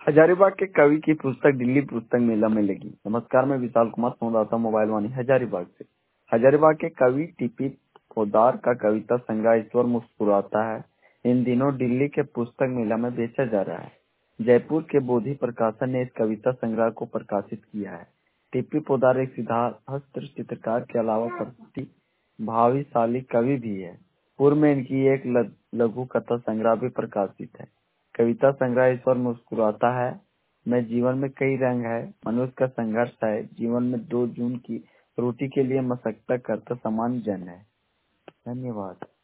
हजारीबाग के कवि की पुस्तक दिल्ली पुस्तक मेला में लगी। नमस्कार, मैं विशाल कुमार, संवाददाता मोबाइल वाणी हजारीबाग से। हजारीबाग के कवि टीपी पोद्दार का कविता संग्रह ईश्वर मुस्कुराता है इन दिनों दिल्ली के पुस्तक मेला में बेचा जा रहा है। जयपुर के बोधि प्रकाशन ने इस कविता संग्रह को प्रकाशित किया है। टीपी पोद्दार एक सिद्धाहस्त चित्रकार के अलावा प्रतिभाशाली कवि भी है। पूर्व में इनकी एक लघु कथा संग्रह भी प्रकाशित है। कविता संग्रह ईश्वर मुस्कुराता है में जीवन में कई रंग है, मनुष्य का संघर्ष है, जीवन में 2 जून की रोटी के लिए मशक्कत करता सामान्य जन है। धन्यवाद।